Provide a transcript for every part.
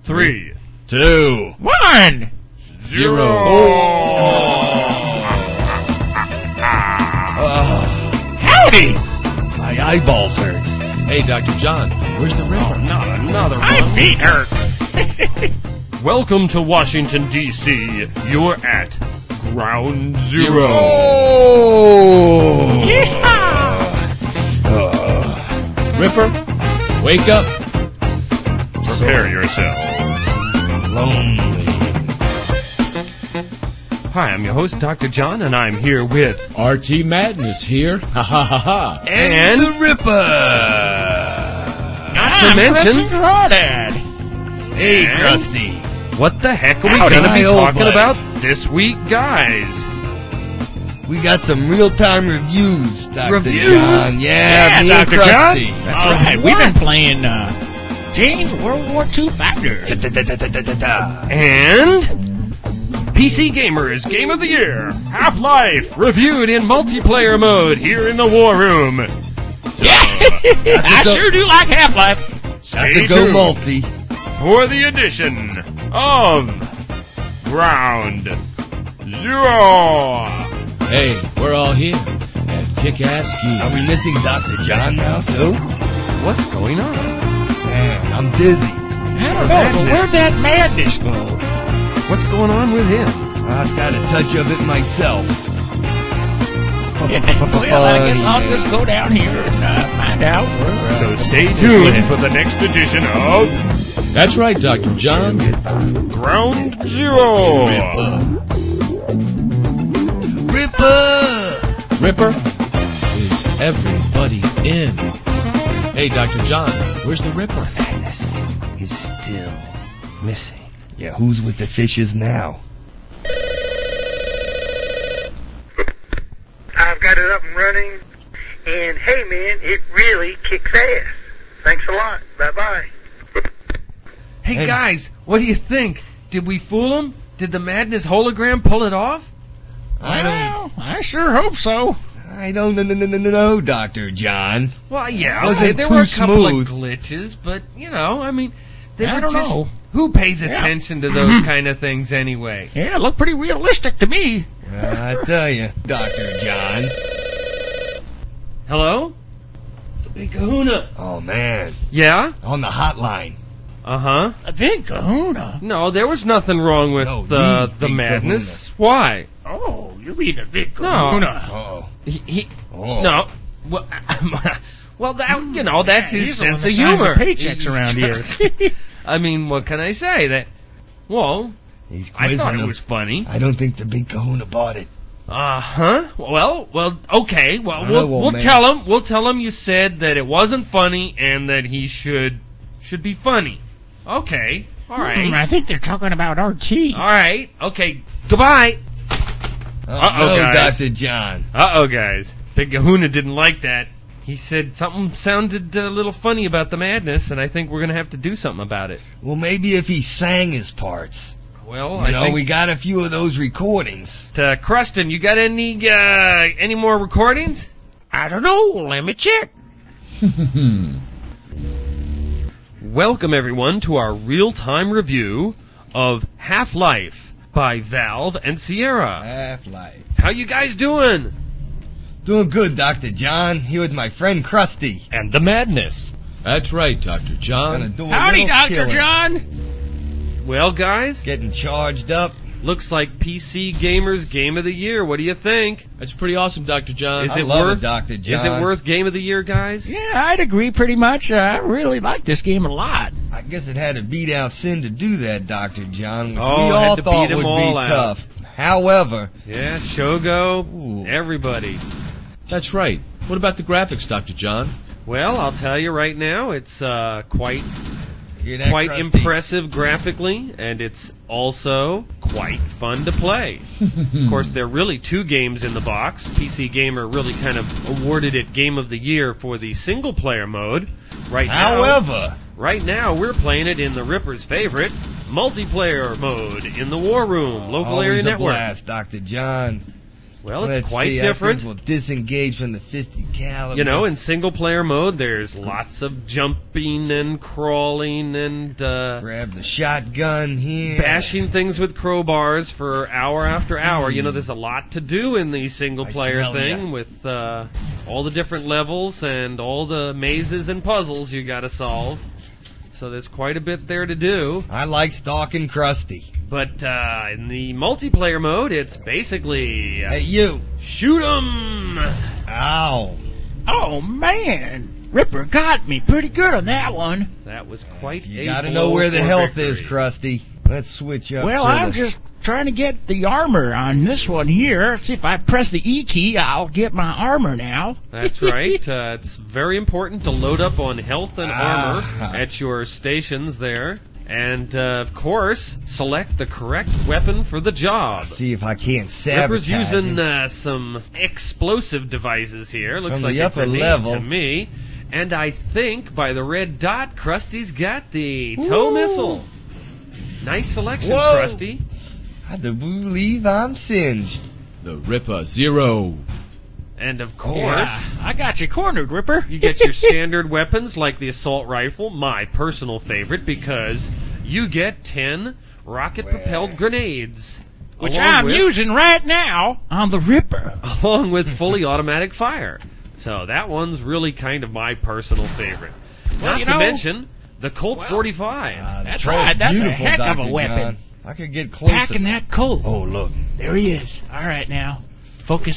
3, 2, 1, 0. Howdy! My eyeballs hurt. Hey, Dr. John, where's the Ripper? Not another My one. feet hurt. Welcome to Washington, D.C. You're at Ground Zero. Oh! Ripper, wake up. Prepare yourselves. Lonely. Hi, I'm your host, Dr. John, and I'm here with... RT Madness here. Ha ha ha ha. And the Ripper. to mention- Crawdad. Hey, And- Krusty. What the heck are we Howdy. going to be Hi, old talking buddy. about this week, guys? We got some real-time reviews, Dr. Reviews? John. Yeah, me and Dr. John. Krusty. That's right. We've been playing Jane's World War II Factors. Da-da-da-da-da-da. And PC Gamer's Game of the Year, Half-Life, reviewed in multiplayer mode here in the War Room. Yeah, I sure do like Half-Life. Have Stay to go tuned multi. for the edition of Ground Zero. Hey, we're all here at Kick-Ass Are Geek. we missing Dr. John now, too? What's going on? Man, I'm dizzy. I don't know, but where'd that madness go? What's going on with him? I've got a touch of it myself. Well, I guess I'll just go down here and find out where... So stay tuned for the next edition of That's right, Dr. John. Ground Zero. Ripper! Ripper, is everybody in? Hey, Dr. John, where's the Ripper? Is still missing. Yeah, who's with the fishes now? I've got it up and running, and hey man, it really kicks ass. Thanks a lot. Bye-bye. Hey guys, what do you think? Did we fool him? Did the Madness hologram pull it off? Well, I sure hope so. I don't know, Dr. John. Well, yeah, Wasn't okay, there too were a couple smooth. of glitches, but you know, I mean, they I were don't just know. who pays Yeah. attention to those kind of things anyway? Yeah, it looked pretty realistic to me. I tell you, Dr. John. Hello? It's a big kahuna. Oh, man. Yeah? On the hotline. Uh-huh. A big kahuna. No, there was nothing wrong with No, the big Madness. Why? Oh, you mean a big No. kahuna. Uh-oh. He Oh. no. Well, well, that you know, that's his He's on sense the of size humor. of paychecks around here. I mean, what can I say? That, well, He's I quizzing thought it him. was funny. I don't think the big kahuna bought it. Uh-huh. Well, okay. Well, Oh, we'll well, man. tell him. We'll tell him you said that it wasn't funny and that he should be funny. Okay. All right. I think they're talking about RT. All right. Okay. Goodbye. Uh-oh, no, guys. Dr. John. Uh-oh, guys. Big Kahuna didn't like that. He said something sounded a little funny about the Madness, and I think we're going to have to do something about it. Well, maybe if he sang his parts. Well, You I know, think... we got a few of those recordings. Cruston, you got any more recordings? I don't know. Let me check. Welcome, everyone, to our real-time review of Half-Life by Valve and Sierra. Half-Life. How you guys doing? Doing good, Dr. John. Here with my friend Krusty. And the Madness. That's right, Dr. Gonna John. do a Howdy, little Dr. killing. John. Well, guys, Getting charged up. looks like PC Gamer's Game of the Year. What do you think? That's pretty awesome, Dr. John. Is I it love worth it, Dr. John. Is it worth Game of the Year, guys? Yeah, I'd agree pretty much. I really like this game a lot. I guess it had to beat out Sin to do that, Dr. John, which Oh, we had all to thought beat 'em would all be out. tough. However, Yeah, Shogo, Ooh. everybody. That's right. What about the graphics, Dr. John? Well, I'll tell you right now, it's quite hear that, quite Krusty? impressive graphically, and it's also quite fun to play. Of course, there are really two games in the box. PC Gamer really kind of awarded it Game of the Year for the single-player mode. However, Right now, we're playing it in the Ripper's favorite, multiplayer mode in the War Room, local always area a network. blast, Dr. John. Well, it's Let's quite see, different. I think we'll disengage from the 50 caliber. You know, in single-player mode, there's lots of jumping and crawling and grab the shotgun here. bashing things with crowbars for hour after hour. You know, there's a lot to do in the single-player smell thing ya. with all the different levels and all the mazes and puzzles you got to solve. So there's quite a bit there to do. I like stalking Krusty. But in the multiplayer mode, it's basically Hey, you. shoot 'em. Ow. Oh, man. Ripper got me pretty good on that one. That was quite You a gotta blow know where the for health victory. is, Krusty. Let's switch up. Well, to I'm the- just trying to get the armor on this one here. See, if I press the E key, I'll get my armor now. That's right. It's very important to load up on health and armor Ah. at your stations there. And, of course, select the correct weapon for the job. See if I can't Ripper's sabotage using him. some explosive devices here. Looks From like the a upper grenade level. to me. And I think by the red dot, Krusty's got the tow missile. Nice selection, Whoa. Krusty. I do believe I'm singed. The Ripper Zero. And, of Oh, course... Yeah, I got you cornered, Ripper. You get your standard weapons like the assault rifle, my personal favorite, because you get 10 rocket-propelled grenades. Which along I'm with- using right now on the Ripper. along with fully automatic fire. So that one's really kind of my personal favorite. Well, Not you to know- mention the Colt Well, 45. The That's Colt's right, that's a beautiful, heck of a Dr. weapon. John. I could get closer. Packing that Colt. Oh, look. There he is. All right, now. Focus.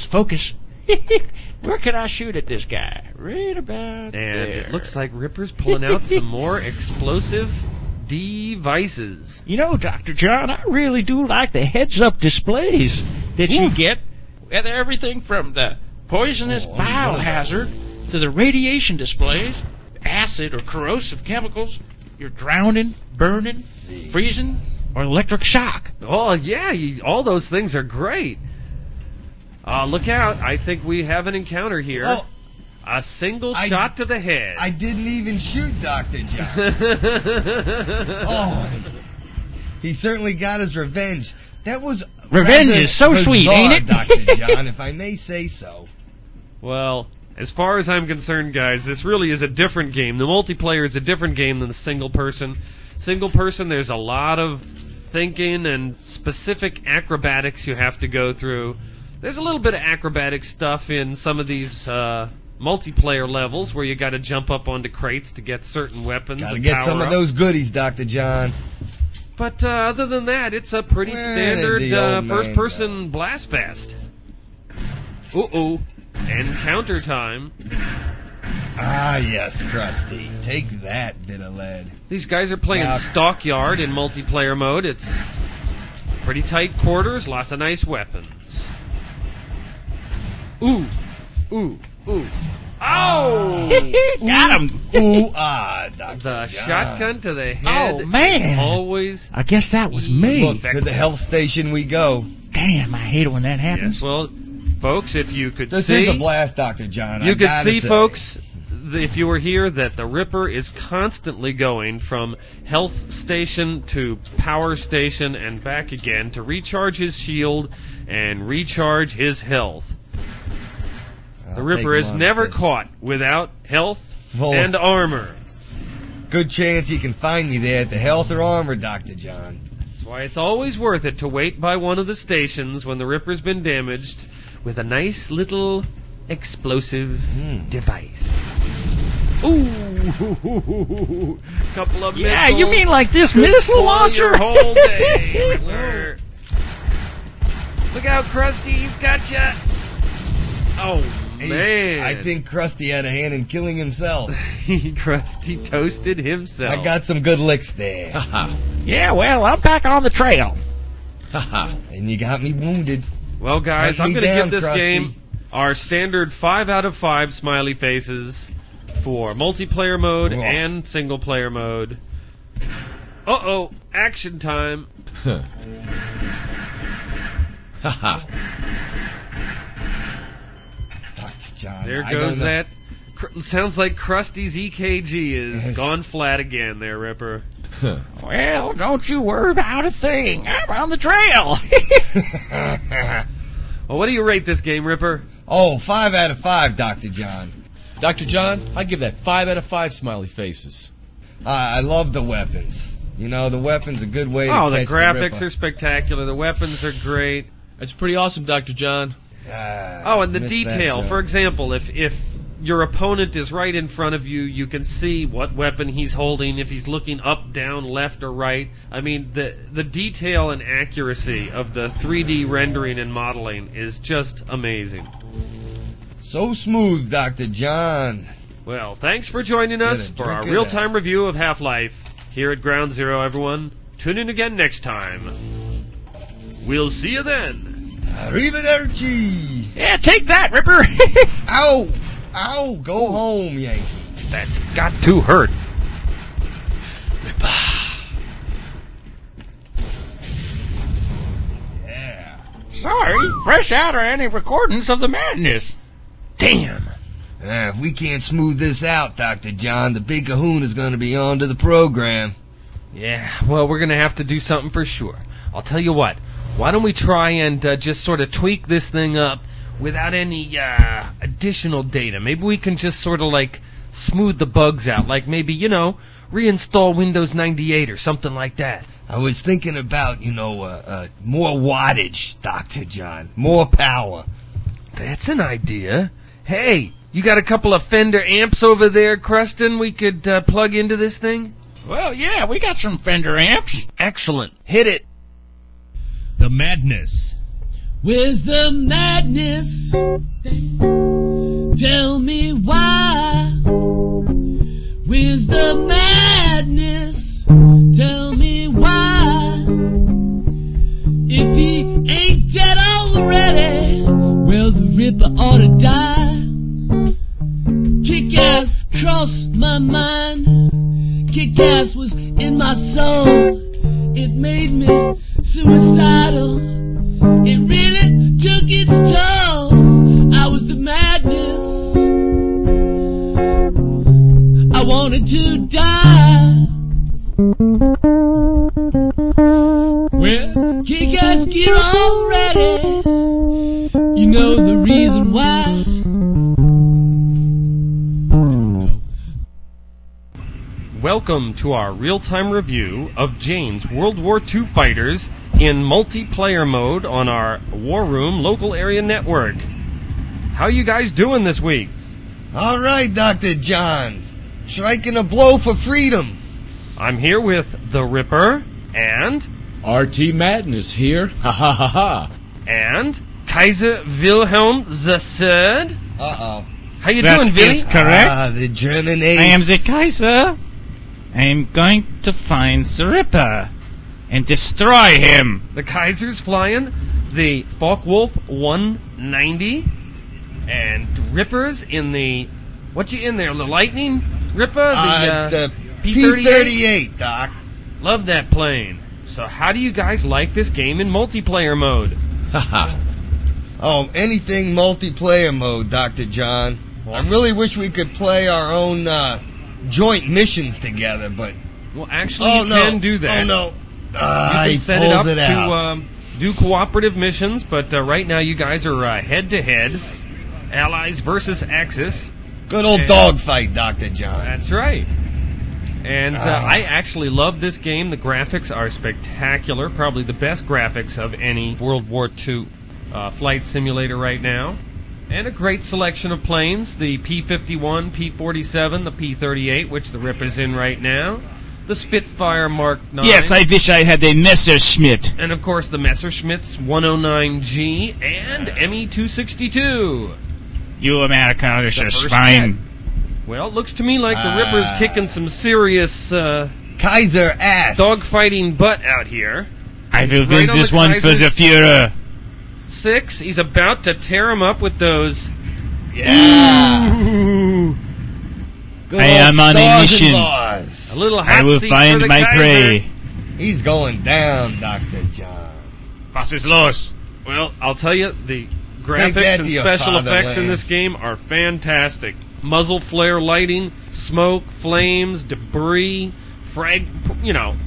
Where can I shoot at this guy? Right about and there. it looks like Ripper's pulling out some more explosive devices. You know, Dr. John, I really do like the heads-up displays that you get with everything from the poisonous biohazard to the radiation displays, acid or corrosive chemicals, you're drowning, burning, freezing, or electric shock. Oh, yeah, all those things are great. Look out. I think we have an encounter here. Oh, A single shot to the head. I didn't even shoot Dr. John. Oh, he certainly got his revenge. That was Revenge rather is so sweet, bizarre, ain't it? Dr. John, if I may say so. Well, as far as I'm concerned, guys, this really is a different game. The multiplayer is a different game than the single person. Single person, there's a lot of thinking and specific acrobatics you have to go through. There's a little bit of acrobatic stuff in some of these multiplayer levels where you got to jump up onto crates to get certain weapons. Gotta and get some of power-ups. those goodies, Dr. John. But other than that, it's a pretty Where standard did the old man first-person blast fest. Uh-oh. Encounter time. Ah, yes, Krusty. Take that, bit of lead. These guys are playing Now- Stockyard in multiplayer mode. It's pretty tight quarters, lots of nice weapons. Ooh. Ooh. Ooh. Ow! Got him. Ooh, ah, Dr. The John. shotgun to the head. Oh, man. is always... I guess that was me. Look, to the health station we go. Damn, I hate it when that happens. Yes, well, folks, if you could This see... is a blast, Dr. John. You I could gotta see, say. folks, if you were here, that the Ripper is constantly going from health station to power station and back again to recharge his shield and recharge his health. The I'll Ripper take is him on never with this. caught without health Well, and armor. Good chance you can find me there at the health or armor, Dr. John. That's why it's always worth it to wait by one of the stations when the Ripper's been damaged with a nice little explosive device. Ooh, couple of Yeah, missiles. you mean like this Could missile spoil launcher? your whole day, Ripper. Look out, Krusty, he's got ya. Oh, man. I think Krusty had a hand in killing himself. Krusty toasted himself. I got some good licks there. Ha Yeah, well, I'm back on the trail. ha. And you got me wounded. Well, guys, Let I'm me going to down, give this Krusty. game our standard 5 out of 5 smiley faces for multiplayer mode Ugh. and single player mode. Uh-oh, action time. Ha ha. Dr. John. There I don't goes know. that. Sounds like Krusty's EKG is Yes. gone flat again there, Ripper. Well, don't you worry about a thing. I'm on the trail. Well, what do you rate this game, Ripper? Oh, 5 out of 5, Dr. John. Dr. John, I give that 5 out of 5 smiley faces. I love the weapons. You know, the weapons a good way to Oh, the catch graphics Ripper. are spectacular. The weapons are great. That's pretty awesome, Dr. John. Oh, and the missed detail. that For example, if your opponent is right in front of you, you can see what weapon he's holding, if he's looking up, down, left, or right. I mean, the detail and accuracy of the 3D rendering and modeling is just amazing. So smooth, Dr. John. Well, thanks for joining us Good, for our drink it real-time review of Half-Life here at Ground Zero, everyone. Tune in again next time. We'll see you then. Arrivederci. Yeah, take that, Ripper. Ow. Ow. Go home, Yankee. That's got to hurt. Yeah. Sorry, fresh out of any recordings of the madness. Damn. If we can't smooth this out, Dr. John, the big kahuna is going to be on to the program. Yeah, well, we're going to have to do something for sure. I'll tell you what. Why don't we try and just sort of tweak this thing up without any additional data? Maybe we can just sort of like smooth the bugs out. Like maybe, reinstall Windows 98 or something like that. I was thinking about, more wattage, Dr. John. More power. That's an idea. Hey, you got a couple of Fender amps over there, Cruston, we could plug into this thing? Well, yeah, we got some Fender amps. Excellent. Hit it. The madness. Where's the madness? Tell me why. Where's the madness? Tell me why. If he ain't dead already, well, the Ripper ought to die. Kick-ass crossed my mind. Kick-ass was in my soul. It made me suicidal. It really took its toll. I was the madness. I wanted to die. Well, kick-ass gear already. You know the reason why. Welcome to our real-time review of Jane's World War II fighters in multiplayer mode on our War Room local area network. How you guys doing this week? All right, Dr. John. Striking a blow for freedom. I'm here with the Ripper and RT Madness here. Ha ha ha ha. and Kaiser Wilhelm III. Uh-oh. How you That doing, Willy? is correct. The German ace. I am the Kaiser. I am going to find the Ripper and destroy him. The Kaiser's flying the Focke-Wulf 190 and Ripper's in the what you in there? The Lightning Ripper, the P-38. P-38, Doc. Love that plane. So how do you guys like this game in multiplayer mode? Haha. Oh, anything multiplayer mode, Dr. John. I really wish we could play our own joint missions together, but Well, actually, you can do that. Oh no! You can He set it up pulls it out. to do cooperative missions, but right now you guys are head-to-head, Allies versus Axis. Good old and- dogfight, Dr. John. That's right. And I actually love this game. The graphics are spectacular, probably the best graphics of any World War II flight simulator right now. And a great selection of planes, the P-51, P-47, the P-38, which the Ripper's in right now, the Spitfire Mark 9. Yes, I wish I had a Messerschmitt. And of course the Messerschmitts 109G and ME-262. You Americans are first swine. Well, it looks to me like the Ripper's kicking some serious Kaiser ass. dogfighting butt out here. I will Right win on this the one for the Kaiser's Führer. 6. He's about to tear him up with those. Yeah. Good I old am on a stars mission. and bars. A little hot I will seat find for the my Kaiser. prey. He's going down, Dr. John. Was ist los? Well, I'll tell you, the Take graphics that and to your special fatherland. effects in this game are fantastic. Muzzle flare lighting, smoke, flames, debris,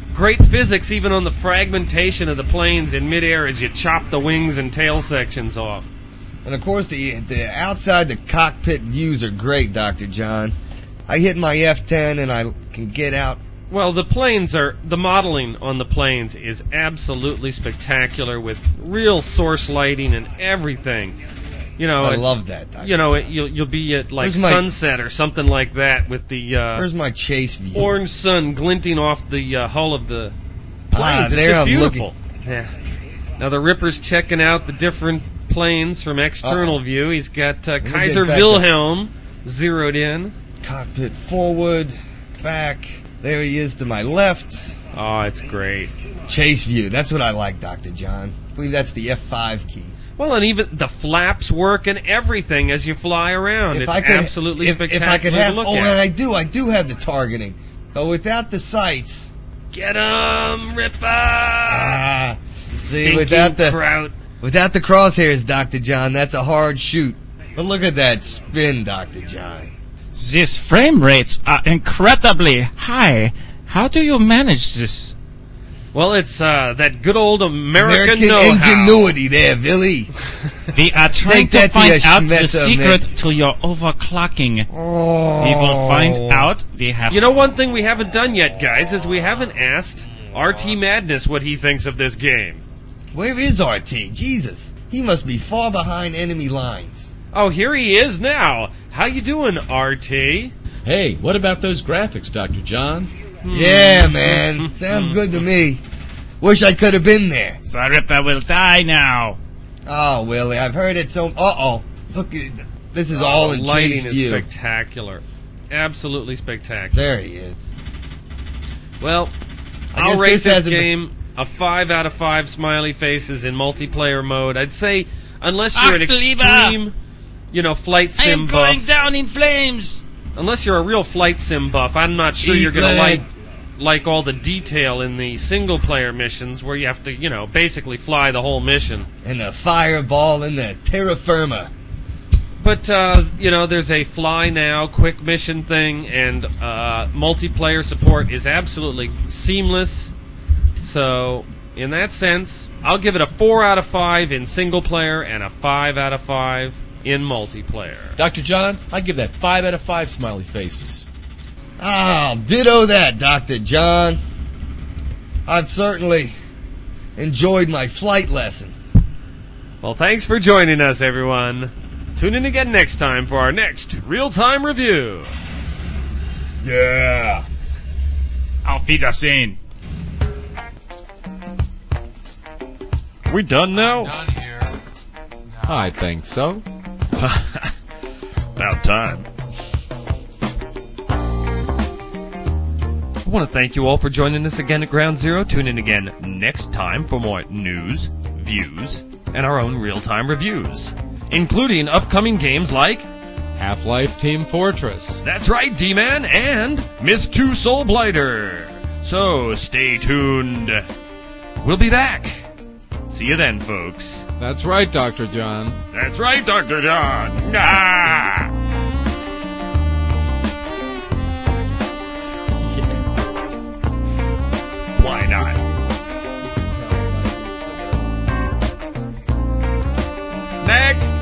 great physics even on the fragmentation of the planes in midair as you chop the wings and tail sections off. And of course, the outside the cockpit views are great, Dr. John. I hit my F10 and I can get out. Well, the modeling on the planes is absolutely spectacular with real source lighting and everything. You know, I love that, Dr. You know, you'll be at like sunset or something like that with the where's my chase view? Orange sun glinting off the hull of the planes. It's there just I'm beautiful. looking. Yeah. Now the Ripper's checking out the different planes from external view. He's got Kaiser Wilhelm zeroed in. Cockpit forward, back. There he is to my left. Oh, it's great. Chase view. That's what I like, Dr. John. I believe that's the F5 key. Well, and even the flaps work and everything as you fly around. Absolutely spectacular if I could have, to look at. And I do have the targeting. But without the sights. Get 'em, Ripper! See, without the crosshairs, Dr. John, that's a hard shoot. But look at that spin, Dr. John. These frame rates are incredibly high. How do you manage this? Well, it's that good old American know-how. Ingenuity there, Billy. We are trying to find out the secret to your overclocking. Oh. We will find out. You know, one thing we haven't done yet, guys, is we haven't asked RT Madness what he thinks of this game. Where is RT? Jesus. He must be far behind enemy lines. Oh, here he is now. How you doing, RT? Hey, what about those graphics, Dr. John? Yeah, man. Sounds good to me. Wish I could have been there. The Ripper will die now. Oh, Willie, I've heard it so... Uh-oh. Look, this is all in chase view. Lighting is spectacular. Absolutely spectacular. There he is. Well, I'll rate this game a 5 out of 5 smiley faces in multiplayer mode. I'd say, unless you're an extreme, flight sim buff. I am going down in flames. Unless you're a real flight sim buff, I'm not sure you're going to like all the detail in the single-player missions where you have to, basically fly the whole mission. And the fireball and the terra firma. But, there's a fly now, quick mission thing, and multiplayer support is absolutely seamless. So, in that sense, I'll give it a 4 out of 5 in single-player and a 5 out of 5 in multiplayer. Dr. John, I give that 5 out of 5 smiley faces. I'll ditto that, Dr. John. I've certainly enjoyed my flight lesson. Well, thanks for joining us, everyone. Tune in again next time for our next real-time review. Yeah. Auf Wiedersehen. Are we done now? Done here. No. I think so. About time. I want to thank you all for joining us again at Ground Zero. Tune in again next time for more news, views, and our own real-time reviews, including upcoming games like Half-Life Team Fortress. That's right, D-Man, and Myth 2 Soul Blighter. So stay tuned. We'll be back. See you then, folks. That's right, Dr. John. That's right, Dr. John. Ah! Why not? Next.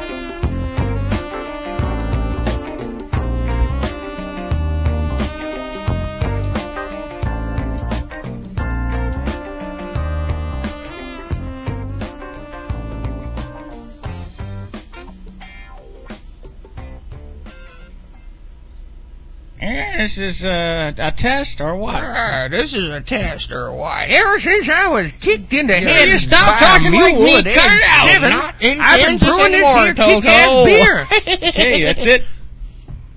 This is a test or what? This is a test or what? Ever since I was kicked in the head, you stop talking like me. Cut it out. I've been brewing this here kick-ass beer. Okay, that's it.